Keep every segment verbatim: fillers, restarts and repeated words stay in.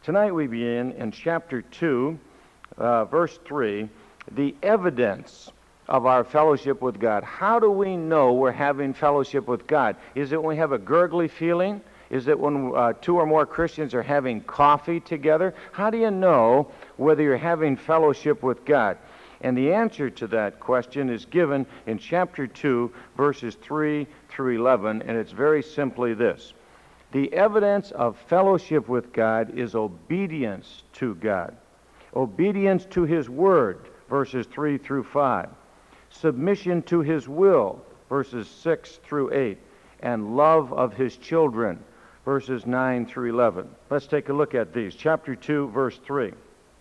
Tonight we begin in chapter two, uh, verse three, the evidence of our fellowship with God. How do we know we're having fellowship with God? Is it when we have a gurgly feeling? Is it when uh, two or more Christians are having coffee together? How do you know whether you're having fellowship with God? And the answer to that question is given in chapter two, verses three through eleven, and it's very simply this. The evidence of fellowship with God is obedience to God. Obedience to His Word, verses three through five. Submission to His will, verses six through eight. And love of His children, verses nine through eleven. Let's take a look at these. Chapter two, verse three.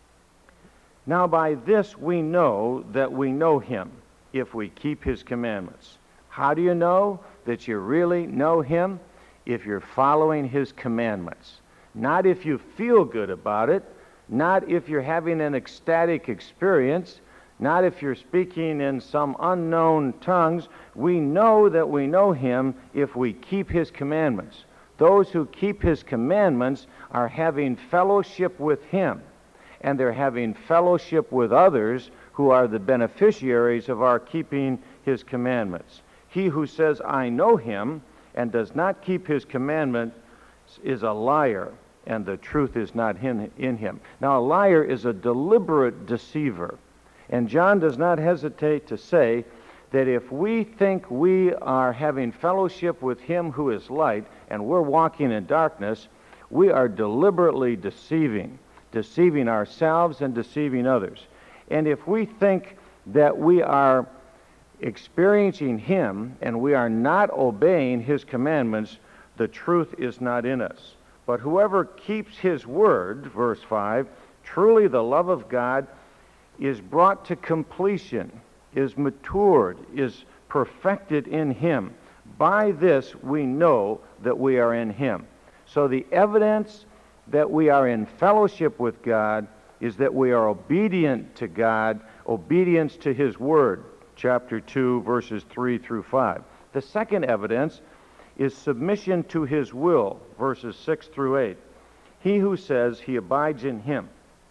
Now by this we know that we know Him, if we keep His commandments. How do you know that you really know Him? If you're following His commandments. Not if you feel good about it, not if you're having an ecstatic experience, not if you're speaking in some unknown tongues. We know that we know Him if we keep His commandments. Those who keep His commandments are having fellowship with Him, and they're having fellowship with others who are the beneficiaries of our keeping His commandments. He who says, I know Him, and does not keep His commandment is a liar, and the truth is not in, in him. Now, a liar is a deliberate deceiver, and John does not hesitate to say that if we think we are having fellowship with Him who is light, and we're walking in darkness, we are deliberately deceiving, deceiving ourselves and deceiving others. And if we think that we are experiencing Him and we are not obeying His commandments, the truth is not in us. But whoever keeps His word, verse five, truly the love of God is brought to completion, is matured, is perfected in Him. By this we know that we are in Him. So the evidence that we are in fellowship with God is that we are obedient to God, obedience to His word. Chapter two, verses three through five. The second evidence is submission to His will, verses six through eight. He who says he abides in Him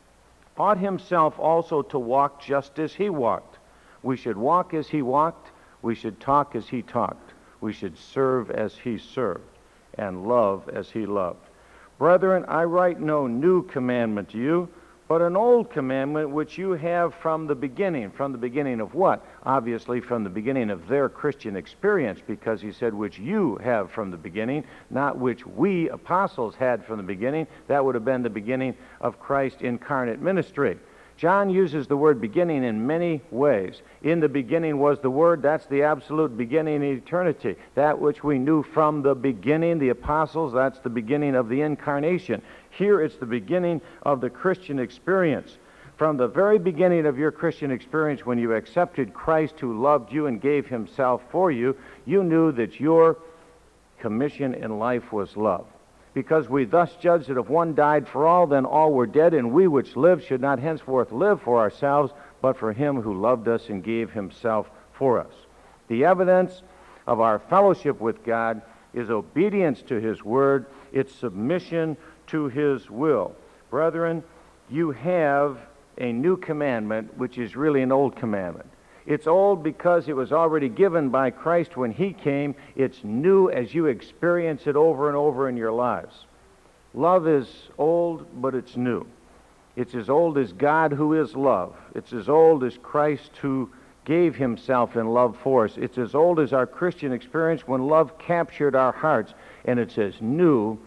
ought himself also to walk just as He walked. We should walk as He walked. We should talk as He talked. We should serve as He served, and love as He loved. Brethren, I write no new commandment to you, but an old commandment which you have from the beginning. From the beginning of what? Obviously from the beginning of their Christian experience, because he said which you have from the beginning, not which we apostles had from the beginning. That would have been the beginning of Christ's incarnate ministry. John uses the word beginning in many ways. In the beginning was the Word. That's the absolute beginning in eternity. That which we knew from the beginning, the apostles, that's the beginning of the incarnation. Here it's the beginning of the Christian experience. From the very beginning of your Christian experience, when you accepted Christ who loved you and gave Himself for you, you knew that your commission in life was love. Because we thus judge that if one died for all, then all were dead, and we which live should not henceforth live for ourselves, but for Him who loved us and gave Himself for us. The evidence of our fellowship with God is obedience to His word, it's submission to His will. Brethren, you have a new commandment, which is really an old commandment. It's old because it was already given by Christ when He came. It's new as you experience it over and over in your lives. Love is old, but it's new. It's as old as God who is love. It's as old as Christ who gave Himself in love for us. It's as old as our Christian experience when love captured our hearts. And it's as new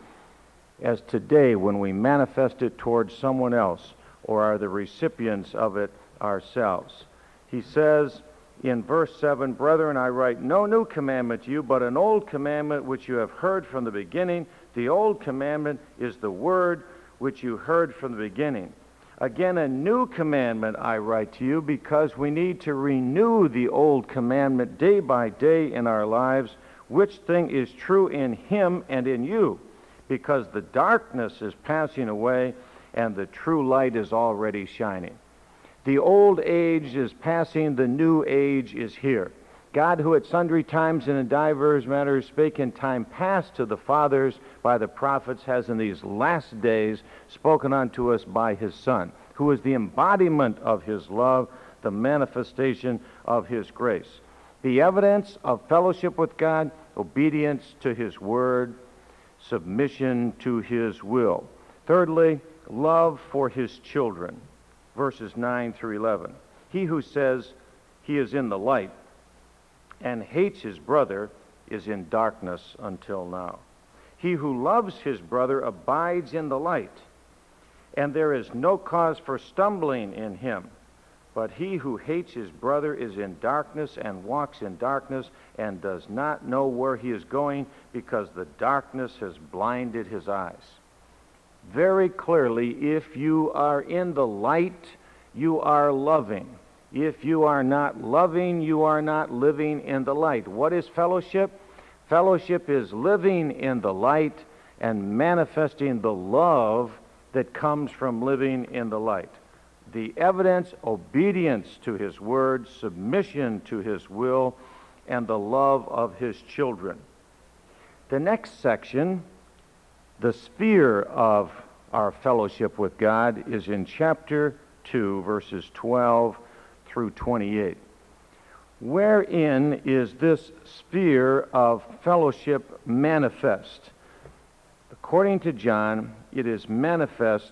as today when we manifest it towards someone else or are the recipients of it ourselves. He says in verse seven, Brethren, I write no new commandment to you, but an old commandment which you have heard from the beginning. The old commandment is the word which you heard from the beginning. Again, a new commandment I write to you, because we need to renew the old commandment day by day in our lives, which thing is true in Him and in you, because the darkness is passing away and the true light is already shining. The old age is passing, the new age is here. God, who at sundry times and in divers matters spake in time past to the fathers by the prophets, has in these last days spoken unto us by his Son, who is the embodiment of his love, the manifestation of his grace. The evidence of fellowship with God: obedience to his word, submission to his will. Thirdly, love for his children. Verses nine through eleven. He who says he is in the light and hates his brother is in darkness until now. He who loves his brother abides in the light, and there is no cause for stumbling in him. But he who hates his brother is in darkness and walks in darkness and does not know where he is going, because the darkness has blinded his eyes. Very clearly, if you are in the light, you are loving. If you are not loving, you are not living in the light. What is fellowship? Fellowship is living in the light and manifesting the love that comes from living in the light. The evidence: obedience to his word, submission to his will, and the love of his children. The next section, the sphere of our fellowship with God, is in chapter two, verses twelve through twenty-eight. Wherein is this sphere of fellowship manifest? According to John, it is manifest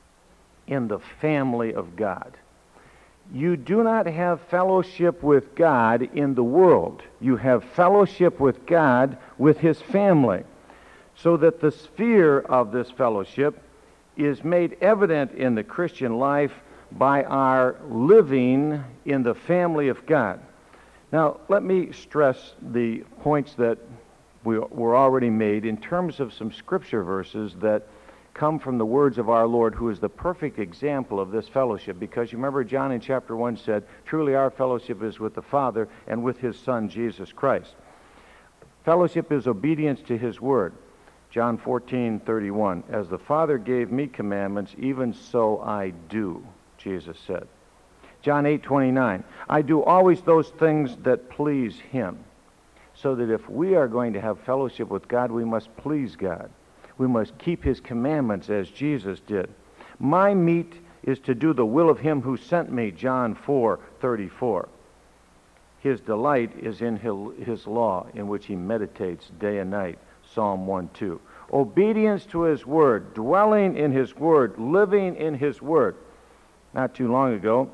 in the family of God. You do not have fellowship with God in the world. You have fellowship with God with his family, so that the sphere of this fellowship is made evident in the Christian life by our living in the family of God. Now, let me stress the points that we were already made in terms of some scripture verses that come from the words of our Lord, who is the perfect example of this fellowship. Because you remember John in chapter one said, truly our fellowship is with the Father and with his Son, Jesus Christ. Fellowship is obedience to his word. John fourteen thirty-one, as the Father gave me commandments, even so I do, Jesus said. John eight twenty-nine, I do always those things that please him. So that if we are going to have fellowship with God, we must please God. We must keep his commandments as Jesus did. My meat is to do the will of him who sent me, John four thirty-four. His delight is in his law, in which he meditates day and night, Psalm one two. Obedience to his word, dwelling in his word, living in his word. Not too long ago,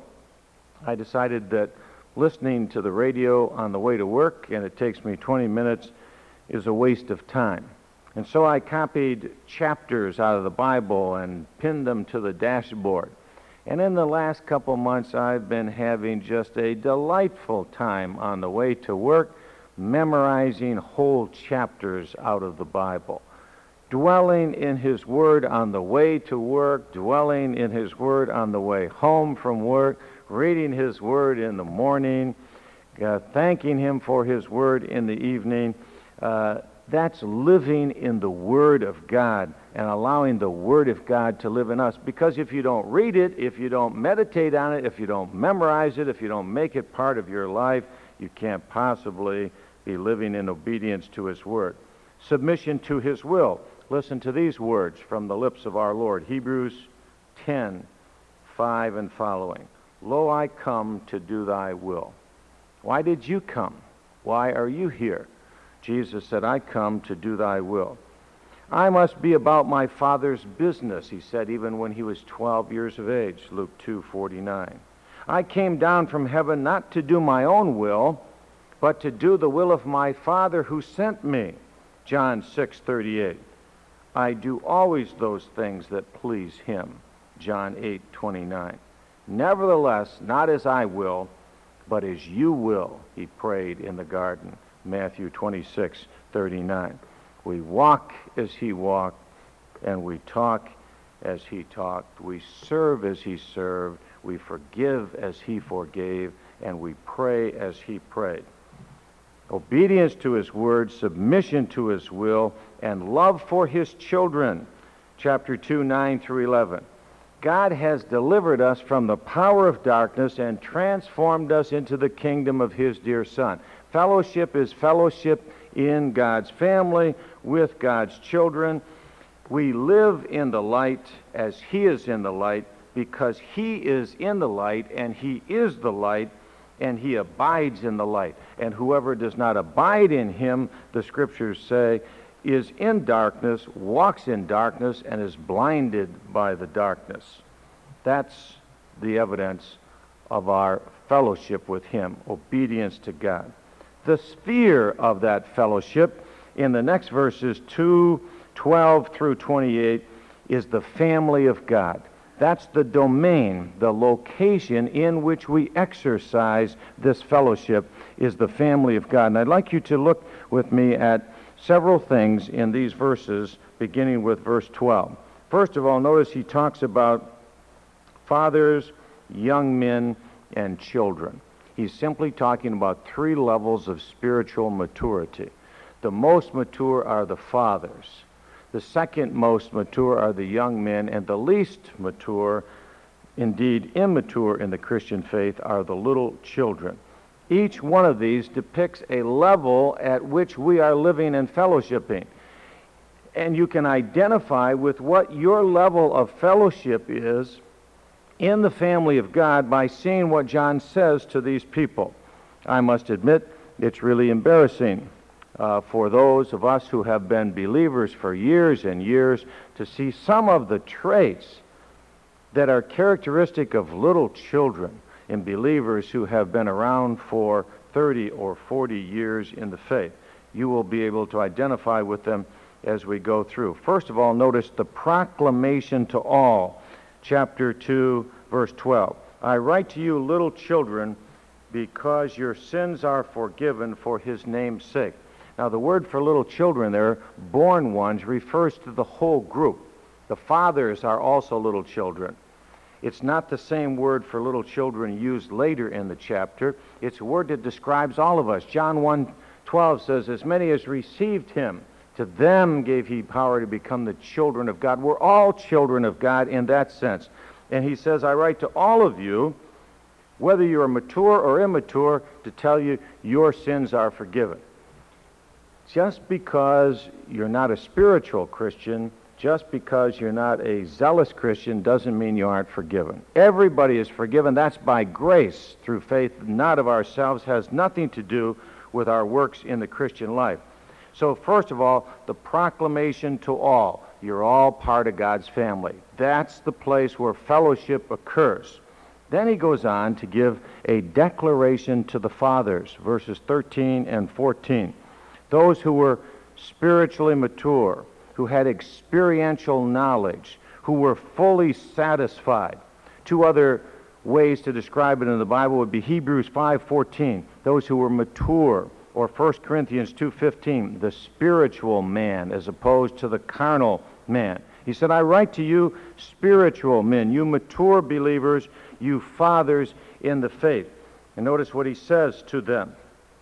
I decided that listening to the radio on the way to work, and it takes me twenty minutes, is a waste of time. And so I copied chapters out of the Bible and pinned them to the dashboard. And in the last couple months, I've been having just a delightful time on the way to work, memorizing whole chapters out of the Bible. Dwelling in his word on the way to work, dwelling in his word on the way home from work, reading his word in the morning, uh, thanking him for his word in the evening. Uh, that's living in the word of God and allowing the word of God to live in us. Because if you don't read it, if you don't meditate on it, if you don't memorize it, if you don't make it part of your life, you can't possibly be living in obedience to his word. Submission to his will. Listen to these words from the lips of our Lord. Hebrews ten, five and following. Lo, I come to do thy will. Why did you come? Why are you here? Jesus said, I come to do thy will. I must be about my Father's business, he said, even when he was twelve years of age, Luke two forty-nine. I came down from heaven not to do my own will, but to do the will of my Father who sent me, John six thirty-eight. I do always those things that please him, John eight twenty-nine. Nevertheless, not as I will, but as you will, he prayed in the garden, Matthew twenty-six thirty-nine. We walk as he walked, and we talk as he talked. We serve as he served. We forgive as he forgave, and we pray as he prayed. Obedience to his word, submission to his will, and love for his children. Chapter two, nine through eleven. God has delivered us from the power of darkness and transformed us into the kingdom of his dear Son. Fellowship is fellowship in God's family, with God's children. We live in the light as He is in the light, because He is in the light, and He is the light, and He abides in the light. And whoever does not abide in Him, the Scriptures say, is in darkness, walks in darkness, and is blinded by the darkness. That's the evidence of our fellowship with Him, obedience to God. The sphere of that fellowship in the next verses two, twelve through twenty-eight is the family of God. That's the domain, the location in which we exercise this fellowship is the family of God. And I'd like you to look with me at several things in these verses, beginning with verse twelve. First of all, notice he talks about fathers, young men, and children. He's simply talking about three levels of spiritual maturity. The most mature are the fathers. The second most mature are the young men, and the least mature, indeed immature in the Christian faith, are the little children. Each one of these depicts a level at which we are living and fellowshipping. And you can identify with what your level of fellowship is in the family of God by seeing what John says to these people. I must admit, it's really embarrassing uh, for those of us who have been believers for years and years to see some of the traits that are characteristic of little children in believers who have been around for thirty or forty years in the faith. You will be able to identify with them as we go through. First of all, notice the proclamation to all, chapter two, verse twelve. I write to you, little children, because your sins are forgiven for His name's sake. Now, the word for little children there, born ones, refers to the whole group. The fathers are also little children. It's not the same word for little children used later in the chapter. It's a word that describes all of us. John one twelve says, as many as received Him, to them gave He power to become the children of God. We're all children of God in that sense. And he says, I write to all of you, whether you are mature or immature, to tell you your sins are forgiven. Just because you're not a spiritual Christian, just because you're not a zealous Christian, doesn't mean you aren't forgiven. Everybody is forgiven. That's by grace through faith, not of ourselves, has nothing to do with our works in the Christian life. So first of all, the proclamation to all. You're all part of God's family. That's the place where fellowship occurs. Then he goes on to give a declaration to the fathers, verses thirteen and fourteen. Those who were spiritually mature, who had experiential knowledge, who were fully satisfied. Two other ways to describe it in the Bible would be Hebrews five fourteen, those who were mature, or First Corinthians two fifteen, the spiritual man as opposed to the carnal man. He said, I write to you spiritual men, you mature believers, you fathers in the faith. And notice what he says to them.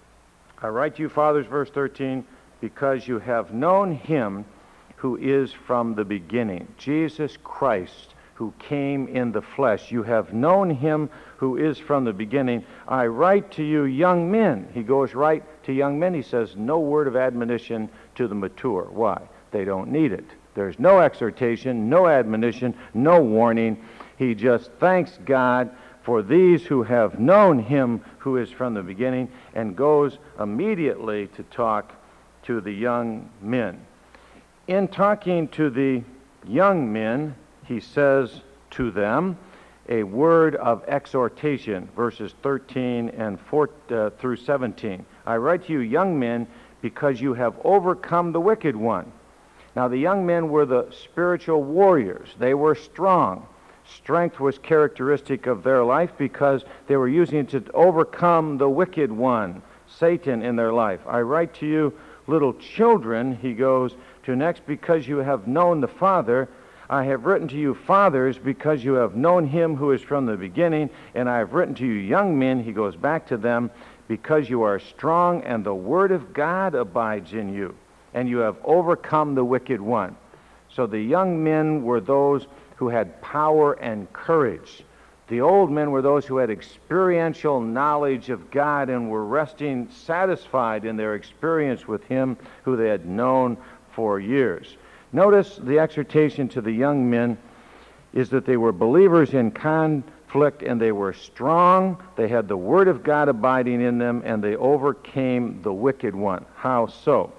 I write to you, fathers, verse thirteen, because you have known Him who is from the beginning, Jesus Christ, who came in the flesh. You have known Him who is from the beginning. I write to you, young men. He goes right to young men. He says, no word of admonition to the mature. Why? They don't need it. There's no exhortation, no admonition, no warning. He just thanks God for these who have known Him who is from the beginning, and goes immediately to talk to the young men. In talking to the young men, he says to them a word of exhortation, verses thirteen and four, uh, through seventeen. I write to you, young men, because you have overcome the wicked one. Now, the young men were the spiritual warriors. They were strong. Strength was characteristic of their life because they were using it to overcome the wicked one, Satan, in their life. I write to you, little children, he goes to next, because you have known the Father. I have written to you, fathers, because you have known Him who is from the beginning. And I have written to you, young men, he goes back to them, because you are strong and the word of God abides in you, and you have overcome the wicked one. So the young men were those who had power and courage. The old men were those who had experiential knowledge of God and were resting satisfied in their experience with Him who they had known for years. Notice the exhortation to the young men is that they were believers in conflict and they were strong. They had the Word of God abiding in them and they overcame the wicked one. How so?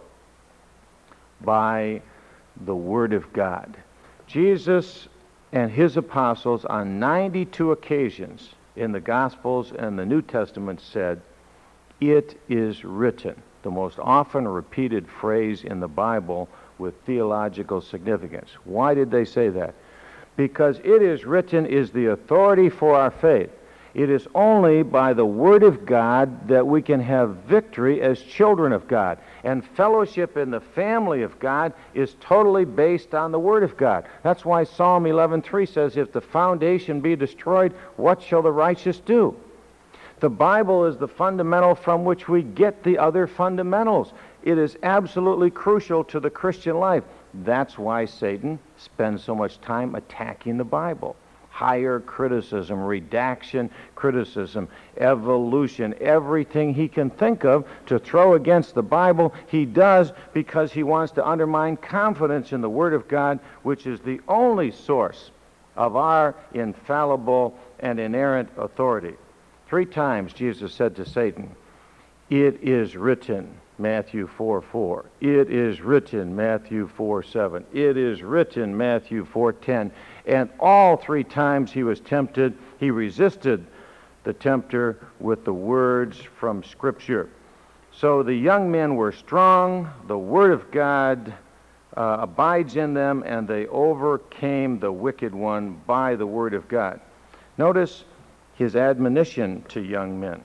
By the Word of God. Jesus and His apostles on ninety-two occasions in the Gospels and the New Testament said, "It is written," the most often repeated phrase in the Bible with theological significance. Why did they say that? Because "it is written" is the authority for our faith. It is only by the Word of God that we can have victory as children of God. And fellowship in the family of God is totally based on the Word of God. That's why Psalm eleven three says, "If the foundation be destroyed, what shall the righteous do?" The Bible is the fundamental from which we get the other fundamentals. It is absolutely crucial to the Christian life. That's why Satan spends so much time attacking the Bible. Higher criticism, redaction criticism, evolution, everything he can think of to throw against the Bible, he does because he wants to undermine confidence in the Word of God, which is the only source of our infallible and inerrant authority. Three times Jesus said to Satan, "It is written," Matthew four four. "It is written," Matthew four seven. "It is written," Matthew four ten. And all three times he was tempted, he resisted the tempter with the words from Scripture. So the young men were strong, the Word of God uh, abides in them, and they overcame the wicked one by the Word of God. Notice his admonition to young men.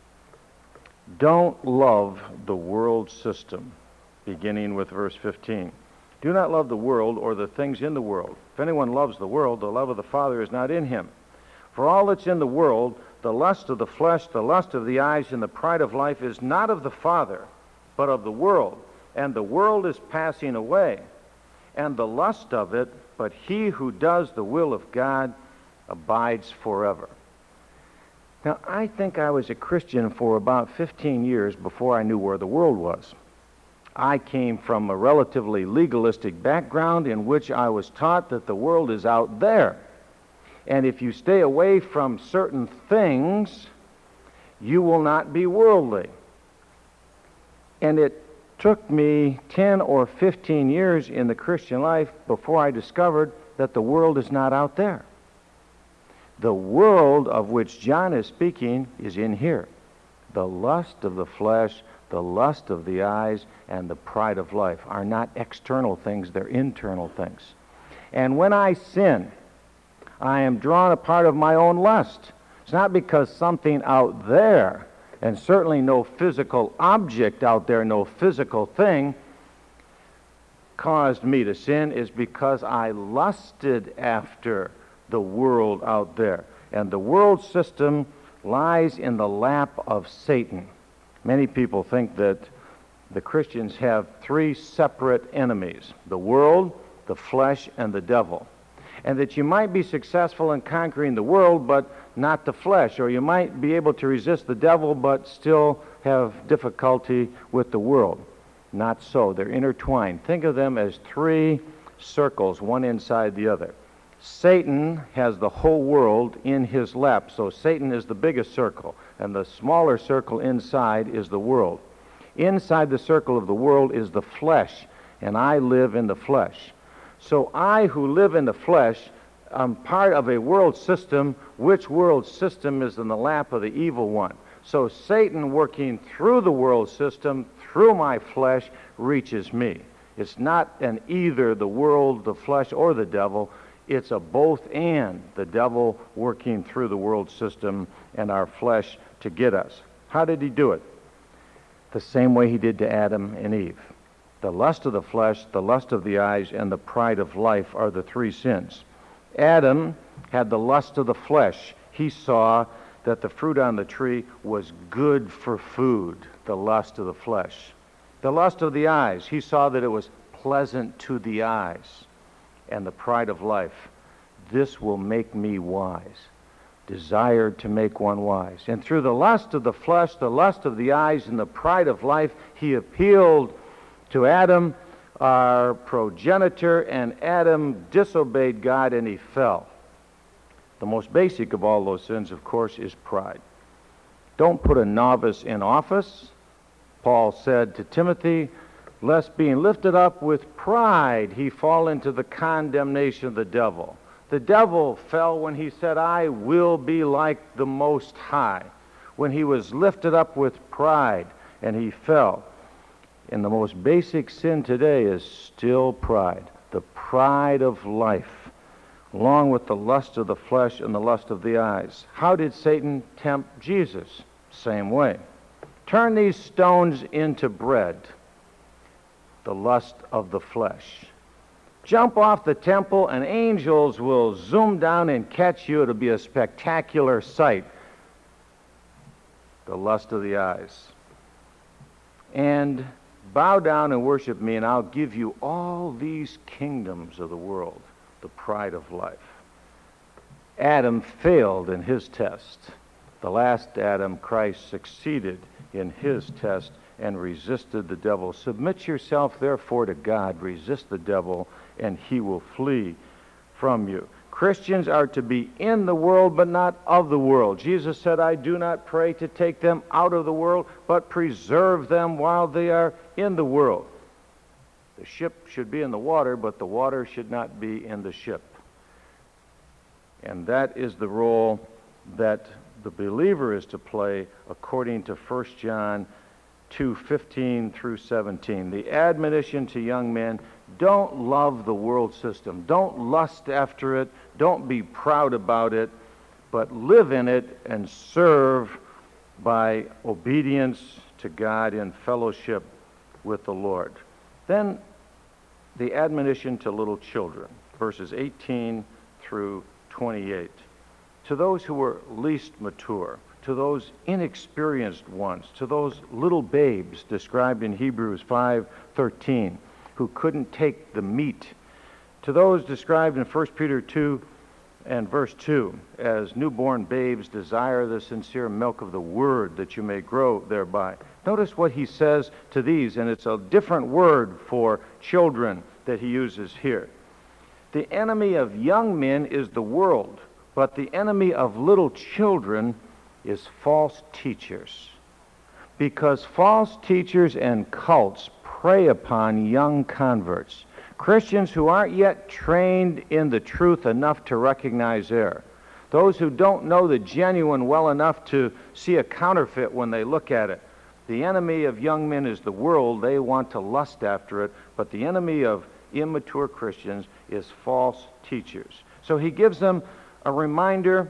Don't love the world system, beginning with verse fifteen. Do not love the world or the things in the world. If anyone loves the world, the love of the Father is not in him. For all that's in the world, the lust of the flesh, the lust of the eyes, and the pride of life is not of the Father, but of the world. And the world is passing away, and the lust of it, but he who does the will of God abides forever. Now, I think I was a Christian for about fifteen years before I knew where the world was. I came from a relatively legalistic background in which I was taught that the world is out there. And if you stay away from certain things, you will not be worldly. And it took me ten or fifteen years in the Christian life before I discovered that the world is not out there. The world of which John is speaking is in here. The lust of the flesh, the lust of the eyes, and the pride of life are not external things, they're internal things. And when I sin, I am drawn a part of my own lust. It's not because something out there, and certainly no physical object out there, no physical thing, caused me to sin. Is because I lusted after the world out there. And the world system lies in the lap of Satan. Many people think that the Christians have three separate enemies: the world, the flesh, and the devil. And that you might be successful in conquering the world, but not the flesh. Or you might be able to resist the devil, but still have difficulty with the world. Not so. They're intertwined. Think of them as three circles, one inside the other. Satan has the whole world in his lap, so Satan is the biggest circle, and the smaller circle inside is the world. Inside the circle of the world is the flesh, and I live in the flesh. So I, who live in the flesh, am part of a world system, which world system is in the lap of the evil one. So Satan, working through the world system, through my flesh, reaches me. It's not an either the world, the flesh, or the devil. It's a both and, the devil working through the world system and our flesh to get us. How did he do it? The same way he did to Adam and Eve. The lust of the flesh, the lust of the eyes, and the pride of life are the three sins. Adam had the lust of the flesh. He saw that the fruit on the tree was good for food, the lust of the flesh. The lust of the eyes, he saw that it was pleasant to the eyes. And the pride of life, this will make me wise. desired to make one wise. And through the lust of the flesh, the lust of the eyes, and the pride of life, he appealed to Adam, our progenitor, and Adam disobeyed God and he fell. The most basic of all those sins, of course, is pride. Don't put a novice in office. Paul said to Timothy, lest being lifted up with pride he fall into the condemnation of the devil. The devil fell when he said, I will be like the Most High. When he was lifted up with pride, and he fell. And the most basic sin today is still pride. The pride of life, along with the lust of the flesh and the lust of the eyes. How did Satan tempt Jesus? Same way. Turn these stones into bread. The lust of the flesh. Jump off the temple and angels will zoom down and catch you. It'll be a spectacular sight. The lust of the eyes. And bow down and worship me, and I'll give you all these kingdoms of the world. The pride of life. Adam failed in his test. The last Adam, Christ, succeeded in his test and resisted the devil. Submit yourself, therefore, to God. Resist the devil, and he will flee from you. Christians are to be in the world, but not of the world. Jesus said, I do not pray to take them out of the world, but preserve them while they are in the world. The ship should be in the water, but the water should not be in the ship. And that is the role that the believer is to play according to First John two fifteen through seventeen. The admonition to young men, don't love the world system. Don't lust after it. Don't be proud about it, but live in it and serve by obedience to God in fellowship with the Lord. Then the admonition to little children, verses eighteen through twenty-eight. To those who were least mature, to those inexperienced ones, to those little babes described in Hebrews five thirteen, who couldn't take the meat, to those described in First Peter two and verse two, as newborn babes desire the sincere milk of the word that you may grow thereby. Notice what he says to these, and it's a different word for children that he uses here. The enemy of young men is the world, but the enemy of little children is false teachers. Because false teachers and cults prey upon young converts, Christians who aren't yet trained in the truth enough to recognize error, those who don't know the genuine well enough to see a counterfeit when they look at it. The enemy of young men is the world. They want to lust after it, but the enemy of immature Christians is false teachers. So he gives them a reminder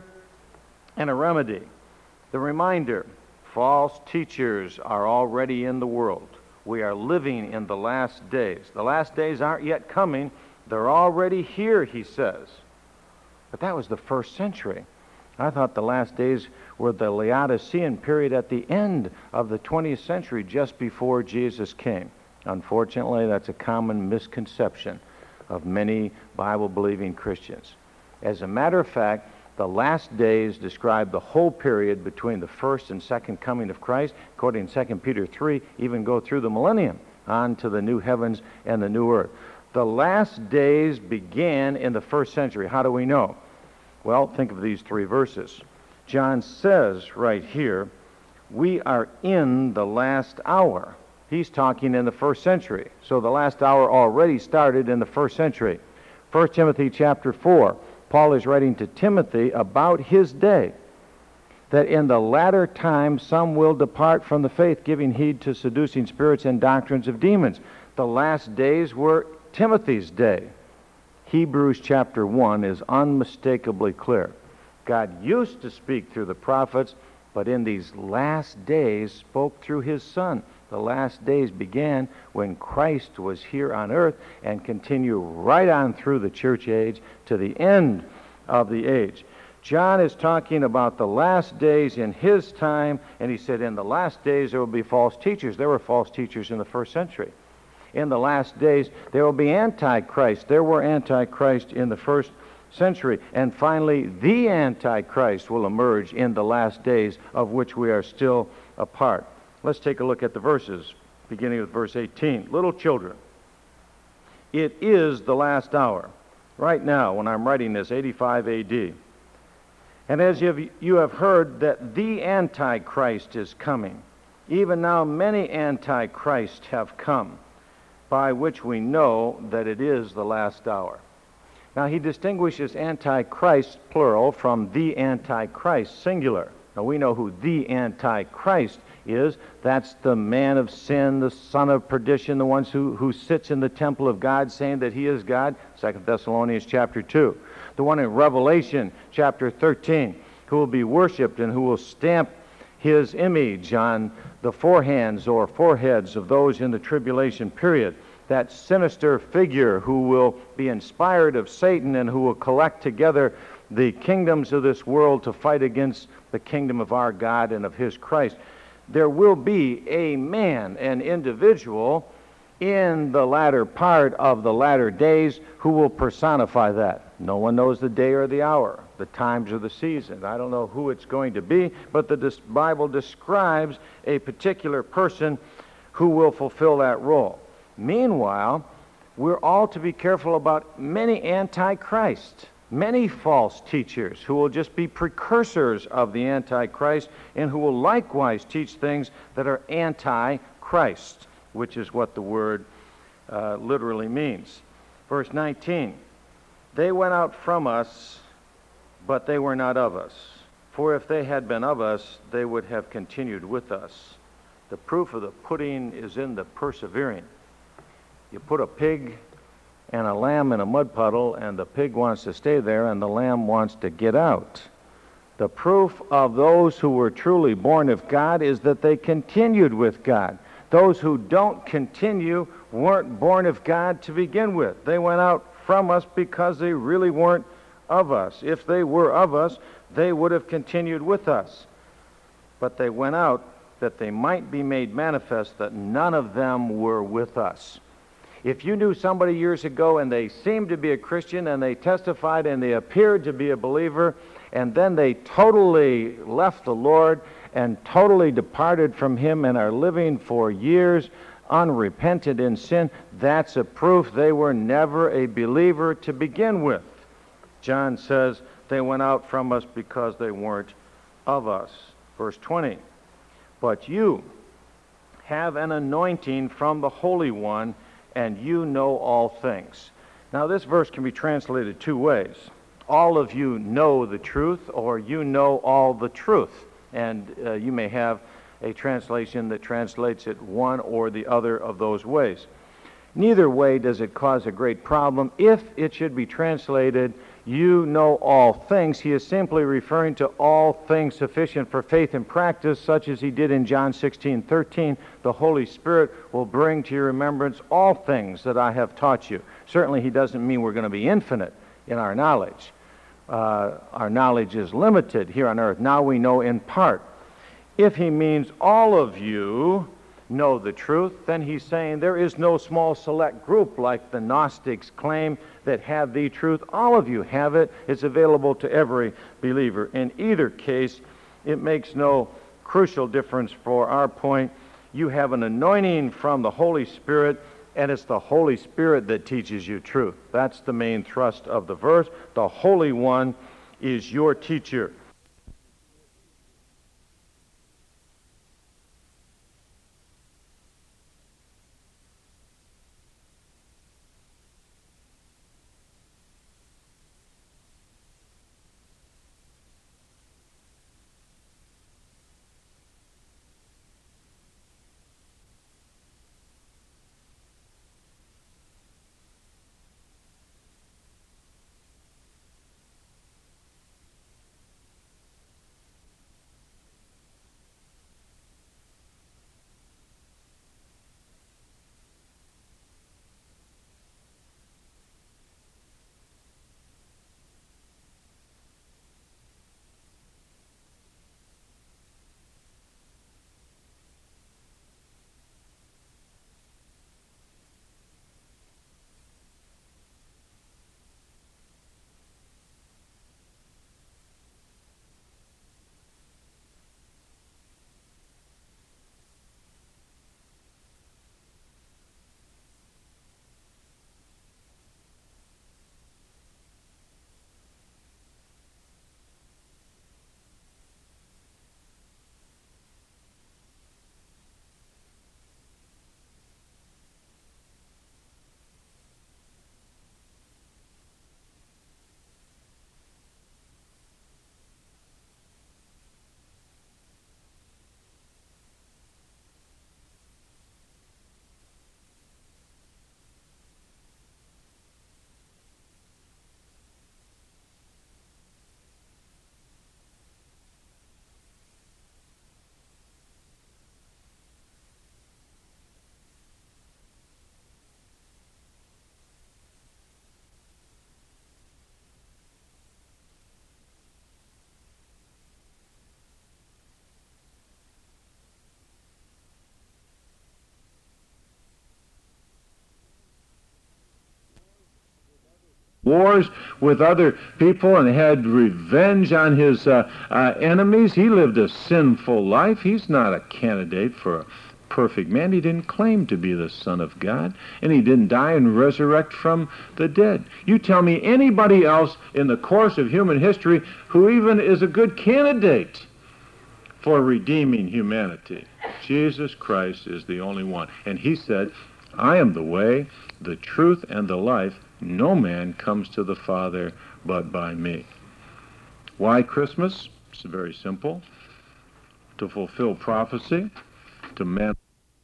and a remedy. The reminder, false teachers are already in the world. We are living in the last days. The last days aren't yet coming. They're already here, he says. But that was the first century. I thought the last days were the Laodicean period at the end of the twentieth century, just before Jesus came. Unfortunately, that's a common misconception of many Bible-believing Christians. As a matter of fact, the last days describe the whole period between the first and second coming of Christ. According to Second Peter three, even go through the millennium on to the new heavens and the new earth. The last days began in the first century. How do we know? Well, think of these three verses. John says right here, we are in the last hour. He's talking in the first century. So the last hour already started in the first century. First Timothy chapter four. Paul is writing to Timothy about his day, that in the latter time some will depart from the faith, giving heed to seducing spirits and doctrines of demons. The last days were Timothy's day. Hebrews chapter one is unmistakably clear. God used to speak through the prophets, but in these last days spoke through his Son. The last days began when Christ was here on earth and continue right on through the church age to the end of the age. John is talking about the last days in his time, and he said in the last days there will be false teachers. There were false teachers in the first century. In the last days there will be antichrist. There were antichrist in the first century. And finally, the Antichrist will emerge in the last days, of which we are still a part. Let's take a look at the verses, beginning with verse eighteen. Little children, it is the last hour. Right now, when I'm writing this, eighty-five A D. And as you have, you have heard that the Antichrist is coming, even now many Antichrists have come, by which we know that it is the last hour. Now he distinguishes Antichrist, plural, from the Antichrist, singular. Now we know who the Antichrist is. That's the man of sin, the son of perdition, the one who, who sits in the temple of God saying that he is God, Second Thessalonians chapter two. The one in Revelation chapter thirteen, who will be worshipped and who will stamp his image on the forehands or foreheads of those in the tribulation period. That sinister figure who will be inspired of Satan and who will collect together the kingdoms of this world to fight against the kingdom of our God and of his Christ. There will be a man, an individual, in the latter part of the latter days who will personify that. No one knows the day or the hour, the times or the season. I don't know who it's going to be, but the dis- Bible describes a particular person who will fulfill that role. Meanwhile, we're all to be careful about many antichrists, many false teachers who will just be precursors of the Antichrist and who will likewise teach things that are anti-Christ, which is what the word uh, literally means. Verse nineteen, they went out from us, but they were not of us. For if they had been of us, they would have continued with us. The proof of the pudding is in the persevering. You put a pig and a lamb in a mud puddle, and the pig wants to stay there, and the lamb wants to get out. The proof of those who were truly born of God is that they continued with God. Those who don't continue weren't born of God to begin with. They went out from us because they really weren't of us. If they were of us, they would have continued with us. But they went out that they might be made manifest that none of them were with us. If you knew somebody years ago and they seemed to be a Christian and they testified and they appeared to be a believer, and then they totally left the Lord and totally departed from him and are living for years unrepentant in sin, that's a proof they were never a believer to begin with. John says they went out from us because they weren't of us. Verse twenty, but you have an anointing from the Holy One, and you know all things. Now this verse can be translated two ways. All of you know the truth, or you know all the truth. And uh, you may have a translation that translates it one or the other of those ways. Neither way does it cause a great problem. If it should be translated, you know all things, he is simply referring to all things sufficient for faith and practice, such as he did in John sixteen thirteen. The Holy Spirit will bring to your remembrance all things that I have taught you. Certainly he doesn't mean we're going to be infinite in our knowledge. Uh, our knowledge is limited here on earth. Now we know in part. If he means all of you know the truth, then he's saying there is no small select group like the Gnostics claim that have the truth. All of you have it. It's available to every believer. In either case, it makes no crucial difference for our point. You have an anointing from the Holy Spirit, and it's the Holy Spirit that teaches you truth. That's the main thrust of the verse. The Holy One is your teacher. wars with other people and had revenge on his uh, uh, enemies. He lived a sinful life. He's not a candidate for a perfect man. He didn't claim to be the Son of God, and he didn't die and resurrect from the dead. You tell me anybody else in the course of human history who even is a good candidate for redeeming humanity. Jesus Christ is the only one. And he said, I am the way, the truth, and the life. No man comes to the Father but by me. Why Christmas? It's very simple. To fulfill prophecy, to man.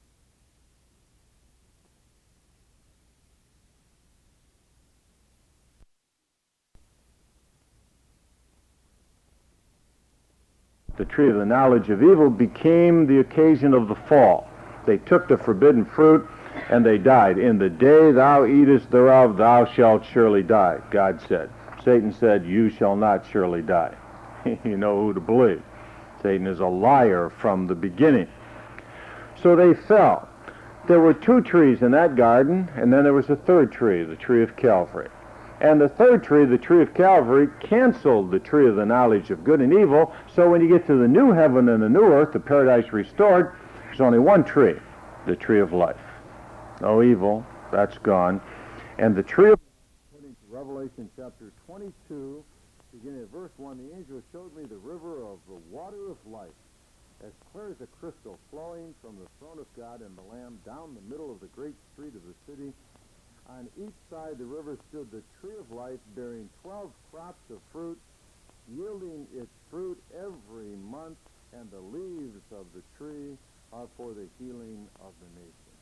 The tree of the knowledge of evil became the occasion of the fall. They took the forbidden fruit and they died. In the day thou eatest thereof, thou shalt surely die, God said. Satan said, you shall not surely die. You know who to believe. Satan is a liar from the beginning. So they fell. There were two trees in that garden, and then there was a third tree, the tree of Calvary. And the third tree, the tree of Calvary, canceled the tree of the knowledge of good and evil. So when you get to the new heaven and the new earth, the paradise restored, there's only one tree, the tree of life. No evil, that's gone. And the tree of, according to Revelation chapter twenty-two, beginning at verse one, the angel showed me the river of the water of life, as clear as a crystal, flowing from the throne of God and the Lamb down the middle of the great street of the city. On each side the river stood the tree of life, bearing twelve crops of fruit, yielding its fruit every month, and the leaves of the tree are for the healing of the nation.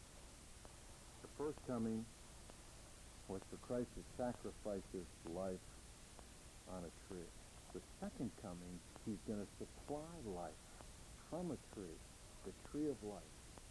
The first coming was for Christ to sacrifice his life on a tree. The second coming, he's going to supply life from a tree, the tree of life.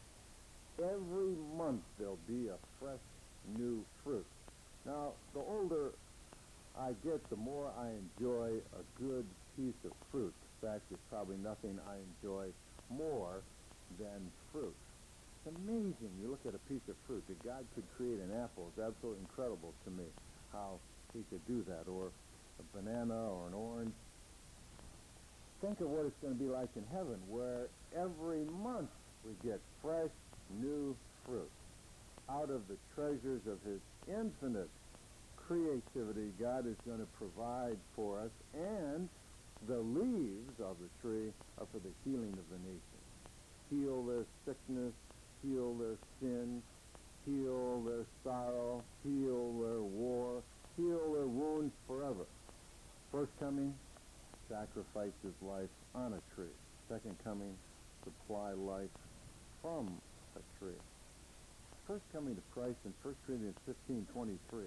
Every month there'll be a fresh new fruit. Now, the older I get, the more I enjoy a good piece of fruit. In fact, there's probably nothing I enjoy more than fruit. It's amazing. You look at a piece of fruit, that God could create an apple. It's absolutely incredible to me how he could do that, or a banana or an orange. Think of what it's going to be like in heaven, where every month we get fresh, new fruit. Out of the treasures of his infinite creativity, God is going to provide for us, and the leaves of the tree are for the healing of the nation. Heal their sickness, heal their sin, heal their sorrow, heal their war, heal their wounds forever. First coming, sacrifice his life on a tree. Second coming, supply life from a tree. First coming to Christ in First Corinthians fifteen twenty-three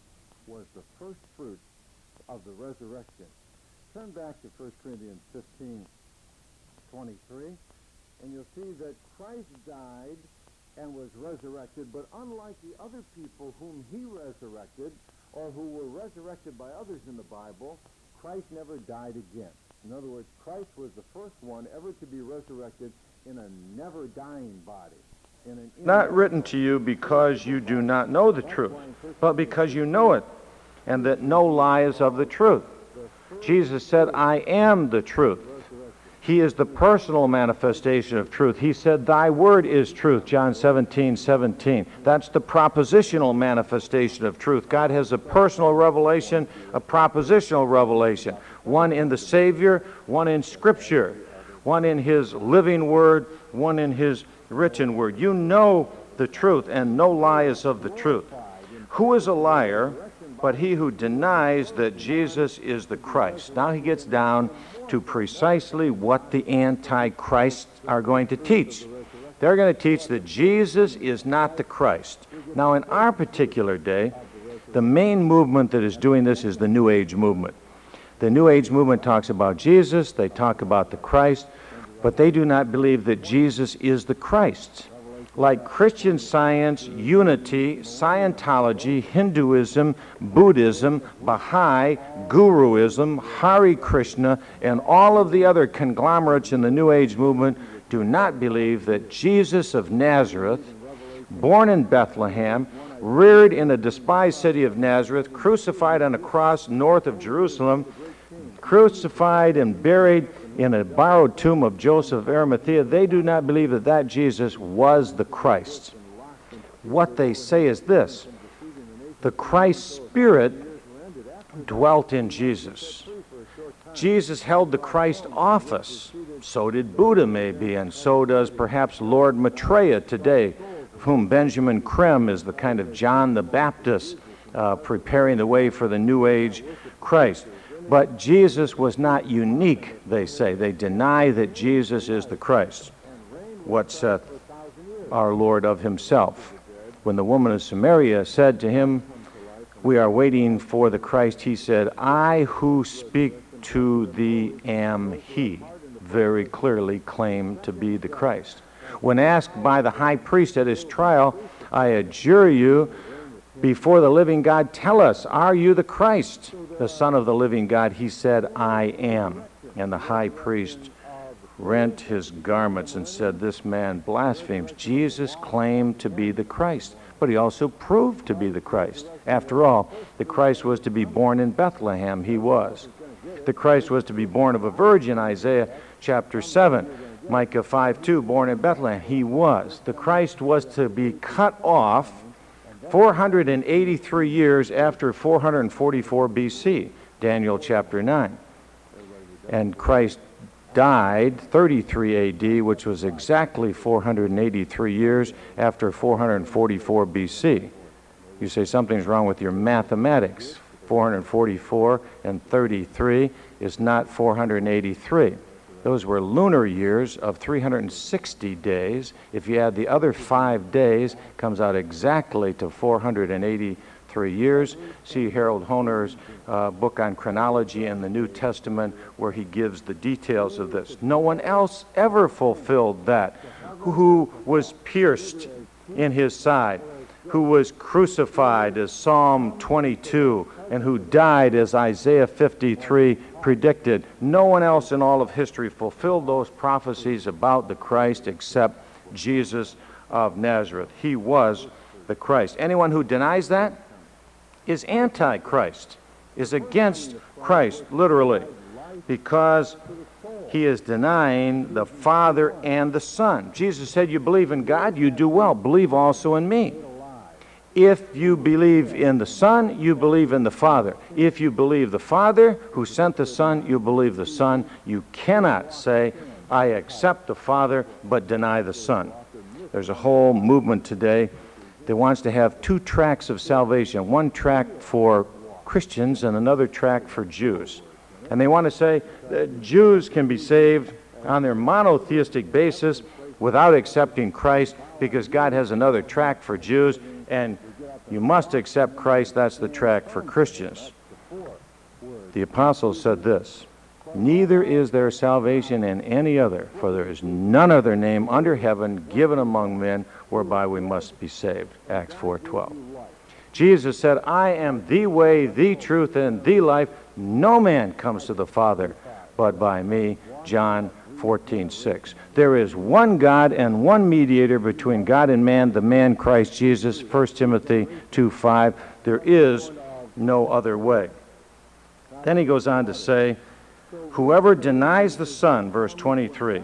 was the first fruit of the resurrection. Turn back to First Corinthians fifteen twenty-three, and you'll see that Christ died and was resurrected, but unlike the other people whom he resurrected, or who were resurrected by others in the Bible, Christ never died again. In other words, Christ was the first one ever to be resurrected in a never-dying body. Not written to you because you do not know the truth, but because you know it, and that no lie is of the truth. Jesus said, I am the truth. He is the personal manifestation of truth. He said, thy word is truth, John seventeen seventeen. That's the propositional manifestation of truth. God has a personal revelation, a propositional revelation. One in the Savior, one in Scripture, one in his living word, one in his written word. You know the truth, and no lie is of the truth. Who is a liar but he who denies that Jesus is the Christ? Now he gets down to precisely what the Antichrists are going to teach. They're going to teach that Jesus is not the Christ. Now in our particular day, the main movement that is doing this is the New Age movement. The New Age movement talks about Jesus, they talk about the Christ, but they do not believe that Jesus is the Christ. Like Christian Science, Unity, Scientology, Hinduism, Buddhism, Baha'i, Guruism, Hare Krishna, and all of the other conglomerates in the New Age movement do not believe that Jesus of Nazareth, born in Bethlehem, reared in the despised city of Nazareth, crucified on a cross north of Jerusalem, crucified and buried in a borrowed tomb of Joseph of Arimathea, they do not believe that that Jesus was the Christ. What they say is this: the Christ Spirit dwelt in Jesus. Jesus held the Christ office. So did Buddha, maybe, and so does perhaps Lord Maitreya today, of whom Benjamin Creme is the kind of John the Baptist uh, preparing the way for the New Age Christ. But Jesus was not unique, they say. They deny that Jesus is the Christ. What saith our Lord of himself? When the woman of Samaria said to him, "We are waiting for the Christ," he said, "I who speak to thee am he," very clearly claimed to be the Christ. When asked by the high priest at his trial, "I adjure you before the living God, tell us, are you the Christ, the Son of the living God?" he said, "I am." And the high priest rent his garments and said, "This man blasphemes." Jesus claimed to be the Christ, but he also proved to be the Christ. After all, the Christ was to be born in Bethlehem. He was. The Christ was to be born of a virgin, Isaiah chapter seven. Micah five two, born in Bethlehem. He was. The Christ was to be cut off four hundred eighty-three years after four hundred forty-four B C, Daniel chapter nine. And Christ died thirty-three A D, which was exactly four hundred eighty-three years after four hundred forty-four B C. You say something's wrong with your mathematics. four hundred forty-four and thirty-three is not four hundred eighty-three. Those were lunar years of three hundred sixty days. If you add the other five days, it comes out exactly to four hundred eighty-three years. See Harold Honer's uh, book on chronology in the New Testament, where he gives the details of this. No one else ever fulfilled that. Who was pierced in his side, who was crucified, as Psalm twenty-two, and who died, as Isaiah fifty-three predicted. No one else in all of history fulfilled those prophecies about the Christ except Jesus of Nazareth. He was the Christ. Anyone who denies that is anti-Christ, is against Christ, literally, because he is denying the Father and the Son. Jesus said, "You believe in God, you do well. Believe also in me." If you believe in the Son, you believe in the Father. If you believe the Father who sent the Son, you believe the Son. You cannot say, "I accept the Father, but deny the Son." There's a whole movement today that wants to have two tracks of salvation, one track for Christians and another track for Jews. And they want to say that Jews can be saved on their monotheistic basis without accepting Christ, because God has another track for Jews, and you must accept Christ. That's the track for Christians. The apostles said this: "Neither is there salvation in any other, for there is none other name under heaven given among men whereby we must be saved." Acts four twelve. Jesus said, "I am the way, the truth, and the life. No man comes to the Father but by me." John fourteen six. There is one God and one mediator between God and man, the man Christ Jesus. First Timothy two five. There is no other way. Then he goes on to say, "Whoever denies the Son," verse twenty-three,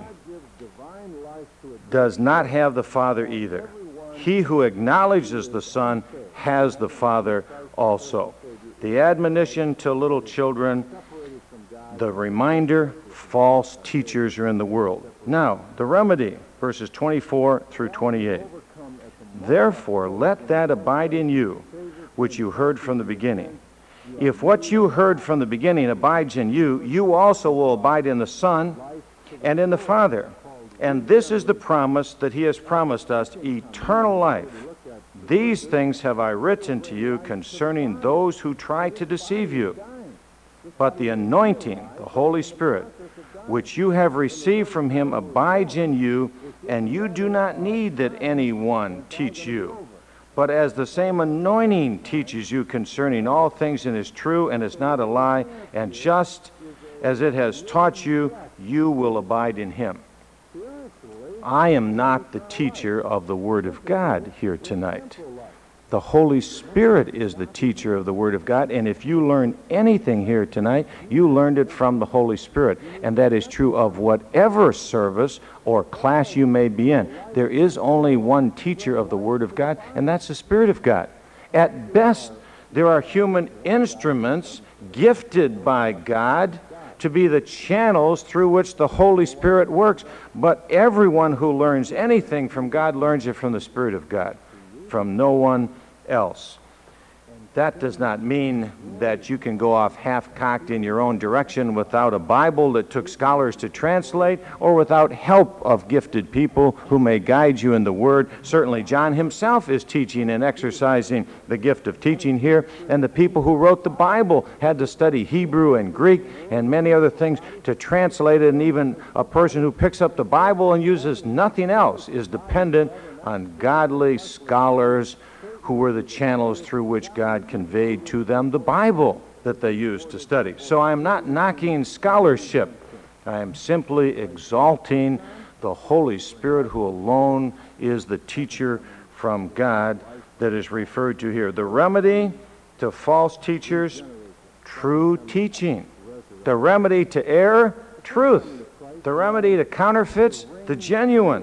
"does not have the Father either. He who acknowledges the Son has the Father also." The admonition to little children, the reminder: false teachers are in the world. Now, the remedy, verses twenty-four through twenty-eight. "Therefore, let that abide in you, which you heard from the beginning. If what you heard from the beginning abides in you, you also will abide in the Son and in the Father. And this is the promise that he has promised us, eternal life. These things have I written to you concerning those who try to deceive you. But the anointing, the Holy Spirit, which you have received from him abides in you, and you do not need that anyone teach you. But as the same anointing teaches you concerning all things and is true and is not a lie, and just as it has taught you, you will abide in him." I am not the teacher of the Word of God here tonight. The Holy Spirit is the teacher of the Word of God, and if you learn anything here tonight, you learned it from the Holy Spirit, and that is true of whatever service or class you may be in. There is only one teacher of the Word of God, and that's the Spirit of God. At best, there are human instruments gifted by God to be the channels through which the Holy Spirit works, but everyone who learns anything from God learns it from the Spirit of God, from no one else. That does not mean that you can go off half-cocked in your own direction without a Bible that took scholars to translate, or without help of gifted people who may guide you in the Word. Certainly John himself is teaching and exercising the gift of teaching here, and the people who wrote the Bible had to study Hebrew and Greek and many other things to translate it, and even a person who picks up the Bible and uses nothing else is dependent on godly scholars who were the channels through which God conveyed to them the Bible that they used to study. So I am not knocking scholarship. I am simply exalting the Holy Spirit, who alone is the teacher from God that is referred to here. The remedy to false teachers, true teaching. The remedy to error, truth. The remedy to counterfeits, the genuine.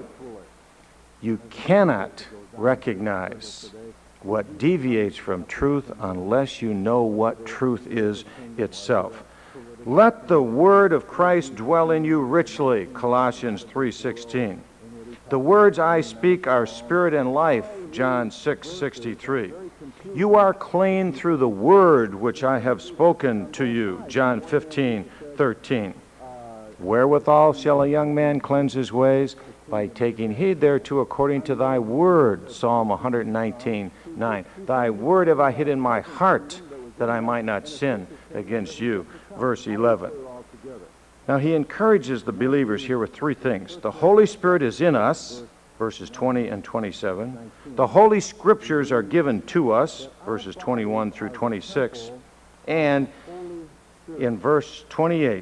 You cannot recognize what deviates from truth unless you know what truth is itself. Let the word of Christ dwell in you richly, Colossians three sixteen. The words I speak are spirit and life, John six sixty-three. You are clean through the word which I have spoken to you, John fifteen thirteen. Wherewithal shall a young man cleanse his ways? By taking heed thereto according to thy word, Psalm one nineteen nine. Thy word have I hid in my heart, that I might not sin against you, verse eleven. Now he encourages the believers here with three things. The Holy Spirit is in us, verses twenty and twenty-seven. The Holy Scriptures are given to us, verses twenty-one through twenty-six. And in verse twenty-eight,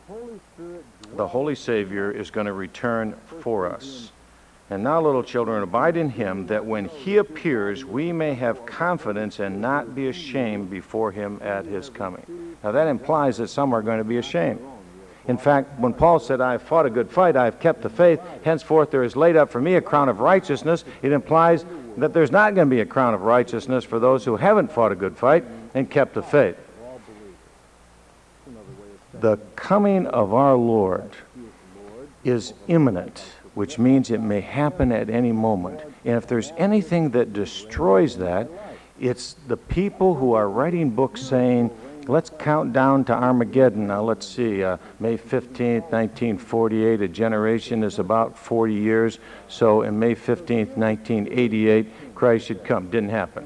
the Holy Savior is going to return for us. And now, little children, abide in him, that when he appears, we may have confidence and not be ashamed before him at his coming. Now that implies that some are going to be ashamed. In fact, when Paul said, I have fought a good fight, I have kept the faith, henceforth there is laid up for me a crown of righteousness, it implies that there's not going to be a crown of righteousness for those who haven't fought a good fight and kept the faith. The coming of our Lord is imminent, which means it may happen at any moment. And if there's anything that destroys that, it's the people who are writing books saying, let's count down to Armageddon. Now let's see, uh, May fifteenth, nineteen forty-eight, a generation is about forty years. So in May fifteenth, nineteen eighty-eight, Christ should come. Didn't happen.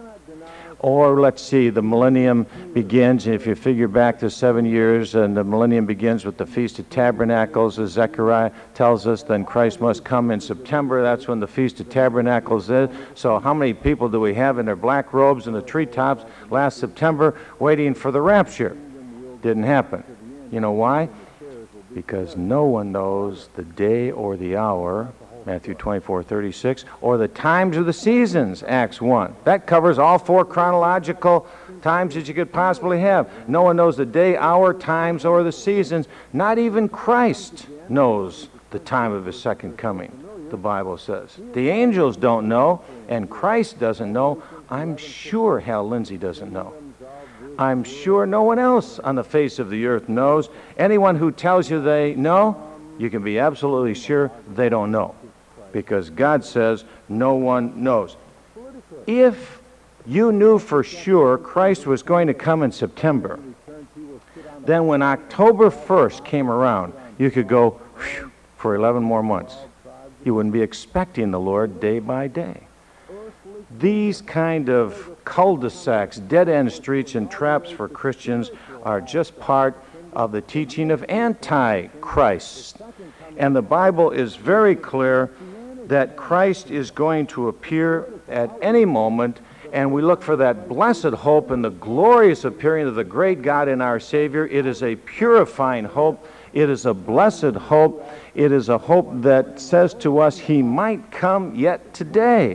Or let's see, the millennium begins, and if you figure back to seven years, and the millennium begins with the Feast of Tabernacles, as Zechariah tells us, then Christ must come in September. That's when the Feast of Tabernacles is. So how many people do we have in their black robes in the treetops last September waiting for the rapture? Didn't happen. You know why? Because no one knows the day or the hour, Matthew twenty-four thirty-six, or the times of the seasons, Acts one. That covers all four chronological times that you could possibly have. No one knows the day, hour, times, or the seasons. Not even Christ knows the time of his second coming, the Bible says. The angels don't know, and Christ doesn't know. I'm sure Hal Lindsey doesn't know. I'm sure no one else on the face of the earth knows. Anyone who tells you they know, you can be absolutely sure they don't know, because God says no one knows. If you knew for sure Christ was going to come in September, then when October first came around, you could go whew, for eleven more months. You wouldn't be expecting the Lord day by day. These kind of cul-de-sacs, dead-end streets, and traps for Christians are just part of the teaching of Antichrist. And the Bible is very clear that Christ is going to appear at any moment, and we look for that blessed hope in the glorious appearing of the great God and our Savior. It is a purifying hope. It is a blessed hope. It is a hope that says to us, he might come yet today.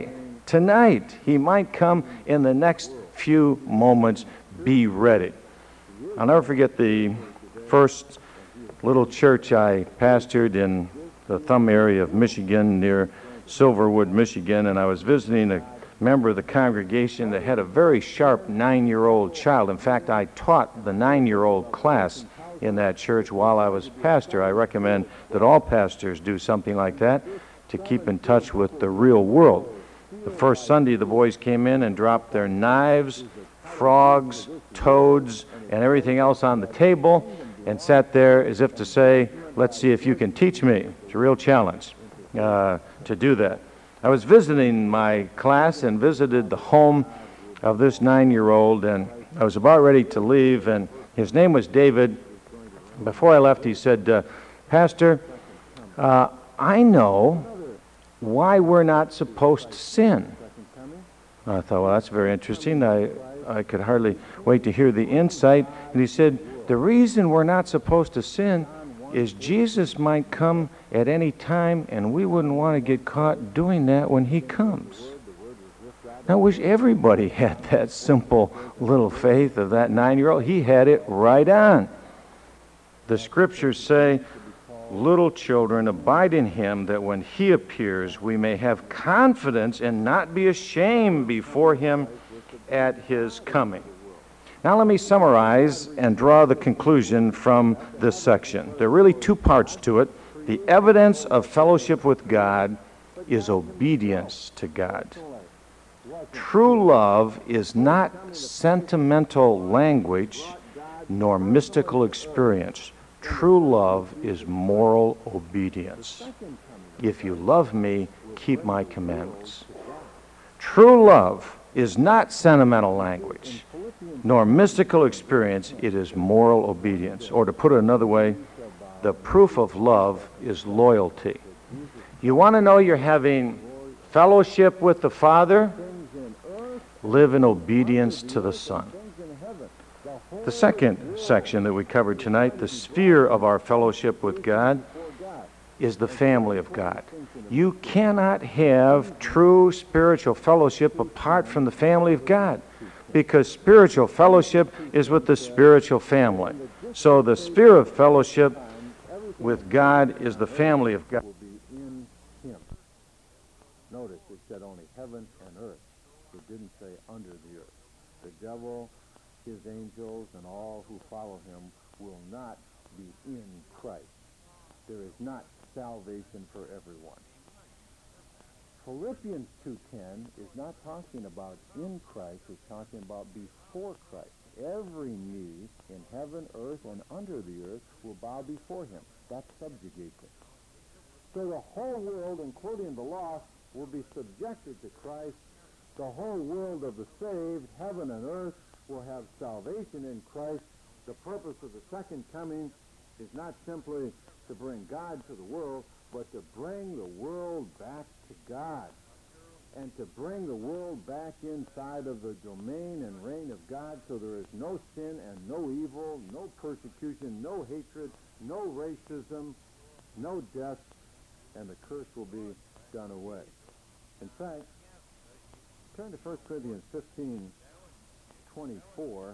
tonight. He might come in the next few moments. Be ready. I'll never forget the first little church I pastored in the Thumb area of Michigan, near Silverwood, Michigan, and I was visiting a member of the congregation that had a very sharp nine-year-old child. In fact, I taught the nine-year-old class in that church while I was pastor. I recommend that all pastors do something like that to keep in touch with the real world. The first Sunday, the boys came in and dropped their knives, frogs, toads, and everything else on the table and sat there as if to say, let's see if you can teach me. It's a real challenge uh, to do that. I was visiting my class and visited the home of this nine-year-old, and I was about ready to leave, and his name was David. Before I left, he said, uh, Pastor, uh, I know why we're not supposed to sin. I thought, well, that's very interesting. I, I could hardly wait to hear the insight. And he said, the reason we're not supposed to sin is Jesus might come at any time, and we wouldn't want to get caught doing that when he comes. I wish everybody had that simple little faith of that nine-year-old. He had it right on. The scriptures say, little children, abide in him, that when he appears, we may have confidence and not be ashamed before him at his coming. Now let me summarize and draw the conclusion from this section. There are really two parts to it. The evidence of fellowship with God is obedience to God. True love is not sentimental language nor mystical experience. True love is moral obedience. If you love me, keep my commandments. True love is not sentimental language nor mystical experience. It is moral obedience. Or to put it another way, the proof of love is loyalty. You want to know you're having fellowship with the Father? Live in obedience to the Son. The second section that we covered tonight, the sphere of our fellowship with God, is the family of God. You cannot have true spiritual fellowship apart from the family of God, because spiritual fellowship is with the spiritual family. So the sphere of fellowship with God is the family of God. Will be in him. Notice it said only heaven and earth. It didn't say under the earth. The devil, his angels, and all who follow him will not be in Christ. There is not salvation for everyone. Philippians two ten is not talking about in Christ, it's talking about before Christ. Every knee in heaven, earth, and under the earth will bow before him. That's subjugation. So the whole world, including the lost, will be subjected to Christ. The whole world of the saved, heaven and earth, will have salvation in Christ. The purpose of the second coming is not simply to bring God to the world, but to bring the world back to God, and to bring the world back inside of the domain and reign of God, so there is no sin and no evil, no persecution, no hatred, no racism, no death, and the curse will be done away. In fact, turn to First Corinthians fifteen twenty-four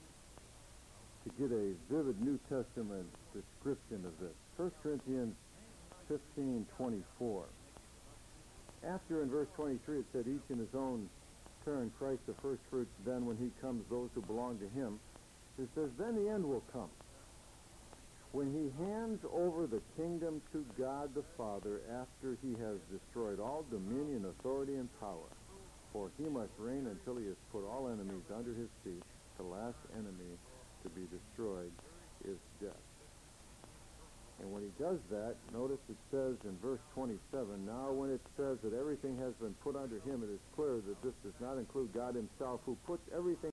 to get a vivid New Testament description of this. First Corinthians fifteen twenty-four. After in verse twenty-three it said, each in his own turn, Christ the first fruits, then when he comes, those who belong to him. It says, then the end will come, when he hands over the kingdom to God the Father, after he has destroyed all dominion, authority, and power. For he must reign until he has put all enemies under his feet. The last enemy to be destroyed is death. And when he does that, notice it says in verse twenty-seven, now when it says that everything has been put under him, it is clear that this does not include God himself, who puts everything